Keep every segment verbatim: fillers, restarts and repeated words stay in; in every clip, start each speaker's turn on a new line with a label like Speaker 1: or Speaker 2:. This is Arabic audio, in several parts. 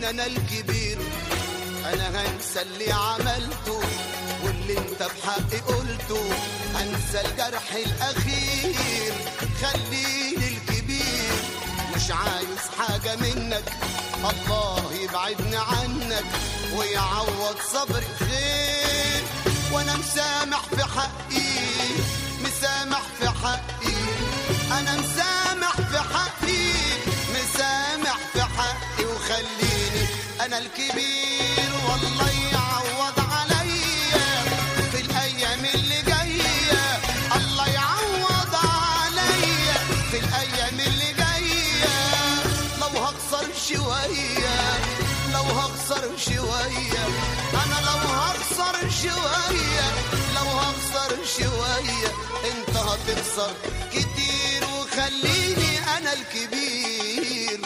Speaker 1: انا الكبير. انا هنسى اللي عملته واللي انت بحقي قلته، هنسى الجرح الاخير، خليني الكبير. مش عايز حاجة منك، الله يبعدني عنك ويعوض صبري خير. وانا مسامح في حقي، مسامح في حقي، انا مسامح في حقي، مسامح في حقي. وخليني انا الكبير، والله يعوض عليا في الايام اللي جايه، الله يعوض عليا في الايام اللي جايه. لو هخسر شويه، لو هخسر شويه، انا لو هخسر شويه، لو هخسر شويه، انت هتخسر كتير. وخليني انا الكبير.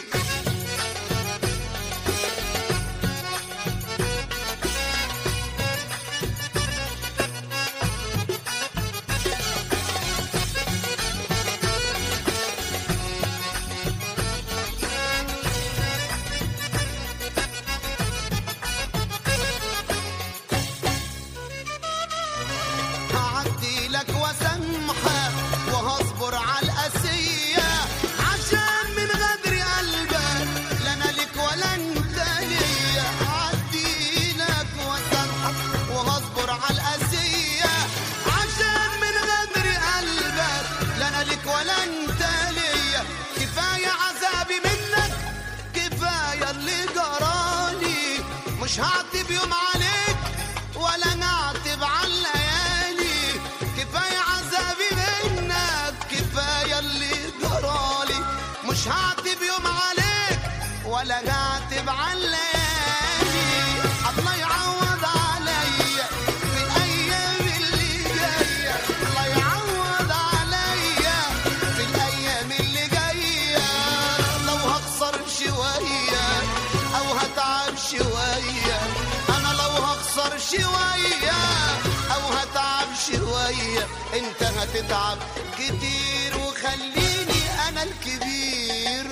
Speaker 1: هعدي لك وسامحك وهصبر على القاسية، عشان من غدر قلبك لا انا لك ولا انت ليا. هعدي لك وسامحك وهصبر على القاسية، عشان من غدر قلبك لا انا لك ولا انت ليا. كفاية عذابي منك، كفاية اللي جرالي، مش هعتب يوم عليك ولا نعتب على الليالي. كفاية عذابي منك، كفاية اللي جرالي، مش هعتب يوم عليك ولا نعتب على الليالي. الله يعوض عليا في الأيام اللي جاية، الله يعوض عليا في الأيام اللي جاية. لو هخسر شوية أو هتعب شوية، أنا لو هخسر شوية أو هتعب شوية، أنت هتتعب كتير. وخليني أنا الكبير.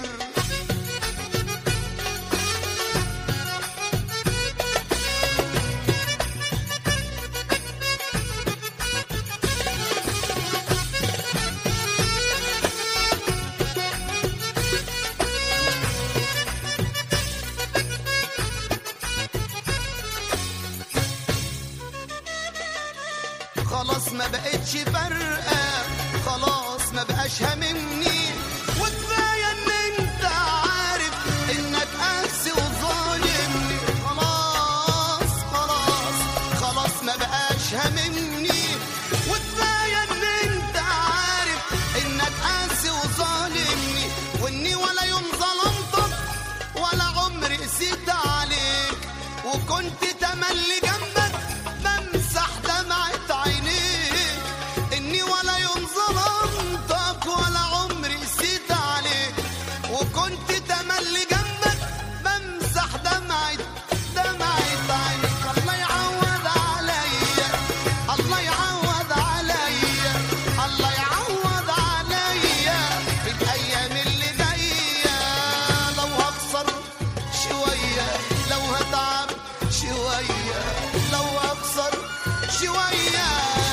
Speaker 1: خلاص ما بقتش فارقة، خلاص ما بقاش هاممني، وكفاية ان انت عارف انك قاسي وظالمني. خلاص خلاص خلاص ما بقاش هاممني، وكفاية ان انت عارف انك قاسي وظالمني، واني ولا يوم ظلمتك ولا عمري قسيت عليك، وكنت تملي جنبك بمسح دمعة عينيك. اني ولا يوم ظلمتك ولا عمري قسيت عليك، وكنت تملي جنبك بمسح دمعة دمعة عينيك. الله يعوض عليا، الله يعوض عليا، الله يعوض عليا في الايام اللي جايه. لو هخسر شويه، لو هتعب شويه، لو هخسر شويه،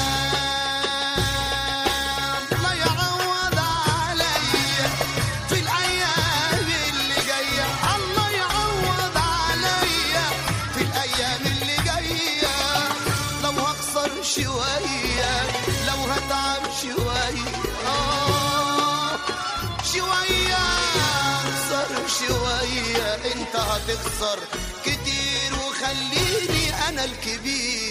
Speaker 1: الله يعوض عليا في الايام اللي جايه. الله يعوض عليا في الايام اللي جايه. لو هخسر شويه، لو هتعب شويه، آه شويه، اخسر شويه، انت هتخسر كتير. وخليني انا الكبير.